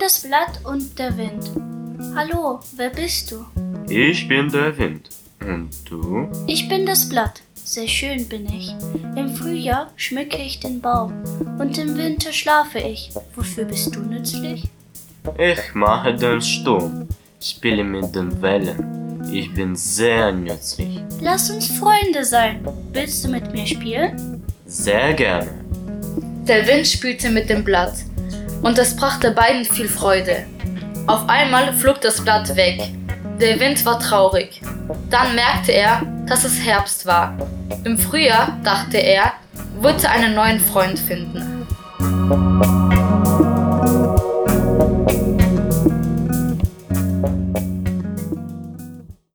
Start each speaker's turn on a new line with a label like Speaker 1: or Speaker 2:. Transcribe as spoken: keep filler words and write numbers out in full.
Speaker 1: das Blatt und der Wind. Hallo, wer bist du?
Speaker 2: Ich bin der Wind. Und du?
Speaker 1: Ich bin das Blatt. Sehr schön bin ich. Im Frühjahr schmücke ich den Baum und im Winter schlafe ich. Wofür bist du nützlich?
Speaker 2: Ich mache den Sturm, spiele mit den Wellen. Ich bin sehr nützlich.
Speaker 1: Lass uns Freunde sein. Willst du mit mir spielen?
Speaker 2: Sehr gerne.
Speaker 3: Der Wind spielte mit dem Blatt und es brachte beiden viel Freude. Auf einmal flog das Blatt weg. Der Wind war traurig. Dann merkte er, dass es Herbst war. Im Frühjahr, dachte er, wollte er einen neuen Freund finden.